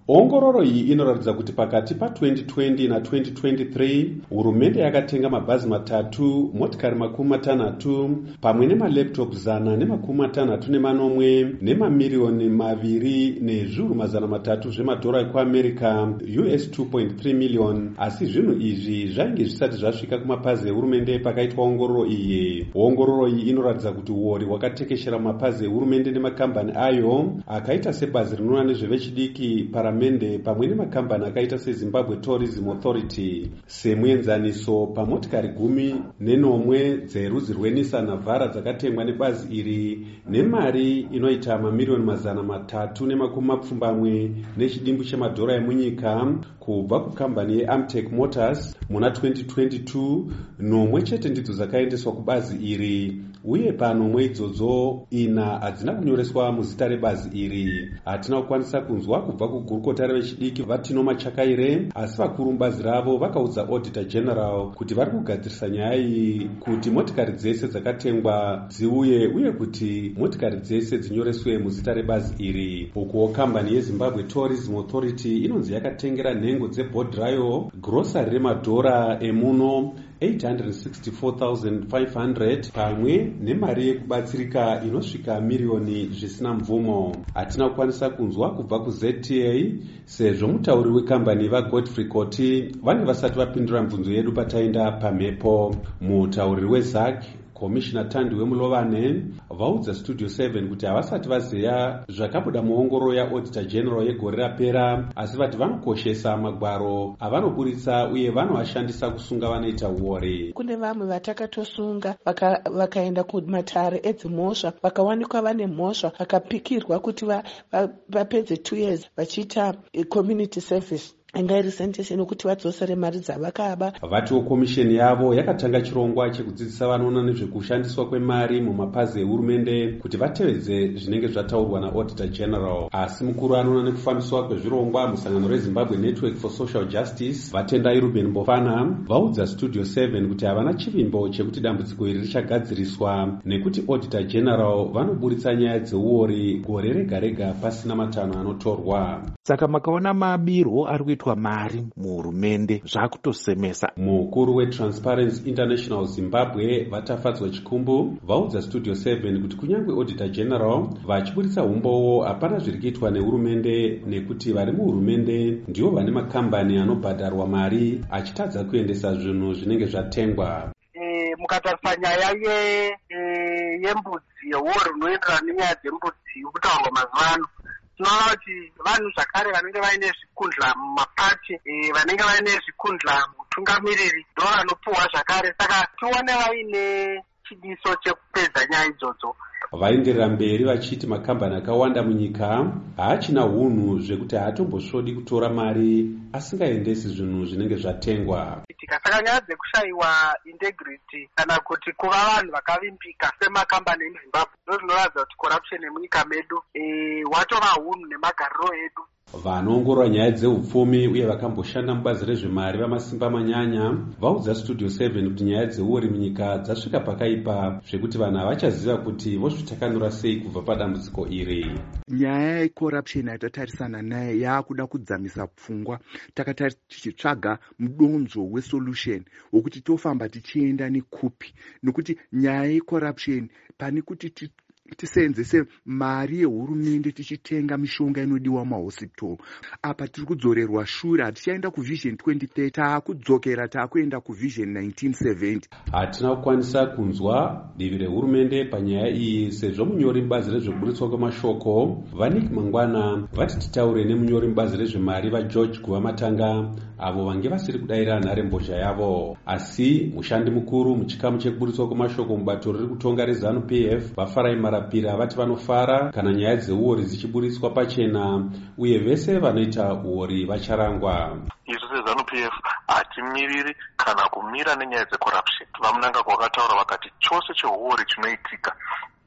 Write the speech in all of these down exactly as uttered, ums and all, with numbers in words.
Ongororo iyi inoratidza kuti pakati pa-twenty twenty na twenty twenty-three hurumende yakatenga mabhazi matatu, motikari makumi matanhatu, pamwe nemalaptop zana nemakumi matanhatu nemanomwe nemamiriyoni maviri nezviuru mazana matatu zvemadhora ekuamerica U S two point three million. Asi zvinhu izvi zvainge zvisati zvasvika kumapazi ehurumende pakaitwa ongororo iyi. Ongororo iyi inoratidza kuti uori hwakatekeshera mapazi ehurumende nemakambani ayo akaita sebazi rinoona nezvevechidiki para mende pamwe nemakambani akaita seZimbabwe Tourism Authority. Semuenzaniso, pamotikari gumi nenomwe dzerudzi rweNissan Navara dzakatengwa nebazi iri nemari inoita mamiriyoni mazana matatu nemakumi mapfumbamwe nechidimbu chemadhora emunyika kubva kukambani yeAmtech Motors muna twenty twenty-two, nomwe chete ndidzo dzakaendeswa kubazi iri, uye panomwe idzodzo ina hadzina kunyoreswa muzita rebazi iri. Hatina kukwanisa kunzwa kubva kugurukota revechidiki Vatino Machakaire, asi vakuru mubazi ravo vakaudza Auditor General kuti vari kugadzirisa nyaya iyi kuti motikari dzese dzakatengwa dziuye uye kuti motikari dzese dzinyoreswe muzita rebazi iri. Ukuwo kambani yeZimbabwe Tourism Authority inonzi yakatengera nhengo dzebhodhi rayo grosari remadhora emuno eight hundred sixty-four thousand five hundred pamwe nemari yekubatsirika inosvika miriyoni zvisina mvumo. Hatina kukwanisa kunzwa kubva kuZ T A sezvo mutauri wekambani vaGodfrey Koti vange vasati vapindura mibvunzo yedu pataenda pamhepo. Mutauri weZAC Komishina Tandi weMulovane vaudza Studio seven kuti havasati vaziva zvakabuda muongororo yaAuditor General yegore rapera, asi vati vanokoshesa magwaro avanoburitsa uye vanoashandisa kusunga vanoita uori. Kune vamwe vatakatosunga vakaenda vaka kumatare edzimhosva vakawanikwa vane mhosva vakapikirwa kuti vapedze va, two years vachiita community service ingairi sentence nokuti vadzosere mari dzavakaba. Vatiwo komisheni yavo yakatanga chirongwa chekudzidzisa vanoona nezvekushandiswa kwemari mumapazi ehurumende kuti vatevedze zvinenge zvataurwa naAuditor General. Asi mukuru anoona nekufambiswa kwezvirongwa musangano reZimbabwe Network for Social Justice Vatendai Ruben Mbofana vaudza Studio seven kuti havana chivimbo chekuti dambudziko iri richagadziriswa nekuti Auditor General vanoburitsa nyaya dzeuori gore rega rega pasina matanho anotorwa. Saka makaona mabirwo ari kuitwa mari muhurumende zvakutosemesa. Mukuru weTransparency International Zimbabwe Vatafadzwa Chikumbu vaudza Studio seven kuti kunyange Auditor General vachiburitsa umbowo hapana zviri kuitwa nehurumende nekuti vari muhurumende ndivo vane makambani anobhadharwa mari achitadza kuendesa zvinhu zvinenge zvatengwa. E, mukatarisa nyaya ye e, yembudzi yeuori unoenderana nenyaya dzembudzi kutaurwa mazuva ano, tinoona kuti vanhu zvakare vanenge vaine zvikundla mumapati e, vanenge vaine zvikundla mutungamiriri ndo vanopuhwa zvakare. Saka tione vaine chidiso chekupedza nyaya idzodzo. Vaenderera mberi vachiti makambani akawanda munyika haachina unhu zvekuti haatombosvodi kutora mari asingaendesi zvinhu zvinenge zvatengwa. Saka nyaya dzekushayiwa integrity kana kuti kuva vanhu vakavimbika semakambani emuZimbabwe ndo zvinoratidza kuti corruption yemunyika medu e, watova unhu nemagariro edu. Vanoongorora nyaya dzeupfumi uye vakamboshanda mubazi rezvemari vamasimba manyanya vaudza Studio seven kuti nyaya dzeuori munyika dzasvika pakaipa zvekuti vanhu havachaziva kuti vozvitakanura sei kubva padambudziko iri. Nyaya yecorruption yatatarisana naye yakuda kudzamisa pfungwa. Takati tichitsvaga mudonzvo wesolution wokuti tofamba tichienda nekupi, nokuti nyaya yecorruption pane kuti tiseenzese mari yehurumende tichitenga mishonga inodiwa mahosipitoro. Apa tiri kudzorerwa shure, hatichaenda kuvision twenty thirty, taakudzokera taakuenda kuvision nineteen seventy. Hatina kukwanisa kunzwa divi rehurumende panyaya iyi sezvo munyori mubazi rezvekuburitswa kwemashoko Vanik Mangwana vati titaure nemunyori mubazi rezvemari vaGeorge Guvamatanga avo vange vasiri kudayira nharembozha yavo. Asi mushandi mukuru muchikamu chekuburitswa kwemashoko mubato riri kutonga reZANU P F vaFarai Marapira vati vanofara kana nyaya dzeuori dzichiburitswa pachena uye vese vanoita uori vacharangwa. Isu seZANU P F hatimiriri kana kumira nenyaya dzecorruption. Vamunanga kwakataura vakati chose cheuori chinoitika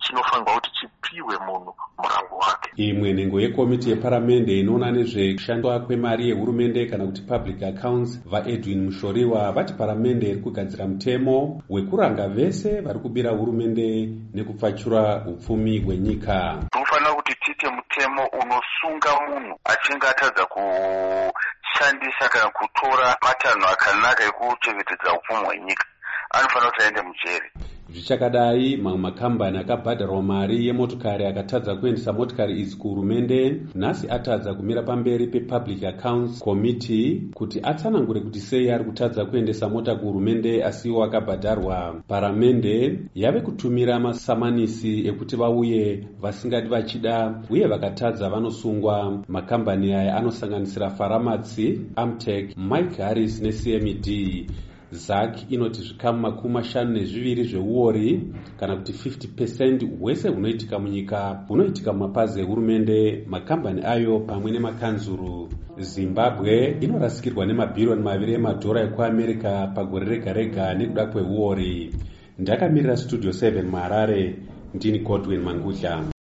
chinofanirwa kuti chipiwe munhu murango wake. Imwe nhengo yekomiti yeparamende inoona nezvekushandwa kwemari yehurumende kana kuti public accounts, vaEdwin Mushoriwa vati paramende iri kugadzira mutemo wekuranga vese vari kubira hurumende nekupfachura upfumi hwenyika. Tofanira kuti tiite mutemo unosunga munhu achinge atadza kushandisa kana kutora matanho akanaka ekuchengetedza upfumi hwenyika, anofanira kuti aende mujeri. Zvichakadai, mamwe makambani akabhadharwa mari yemotokari akatadza kuendesa motokari idzi kuhurumende nhasi atadza kumira pamberi pepublic accounts committee kuti atsanangure kuti sei ari kutadza kuendesa mota kuhurumende asiwo akabhadharwa. Paramende yave kutumira masamanisi ekuti vauye vasingadi vachida uye vakatadza vanosungwa. Makambani aya anosanganisira Faramatsi, Amtech, Mike Harris neC M E D. Z A C inoti zvikamu makumi mashanu nezviviri zveuori kana kuti fifty percent hwese hunoitika munyika hunoitika mumapazi ehurumende, makambani ayo pamwe nemakanzuru. Zimbabwe inorasikirwa nemabhiriyoni maviri emadhora ekuAmerica pagore rega rega nekuda kweuori. Ndakamirira Studio seven muHarare, ndini Godwin Mangudla.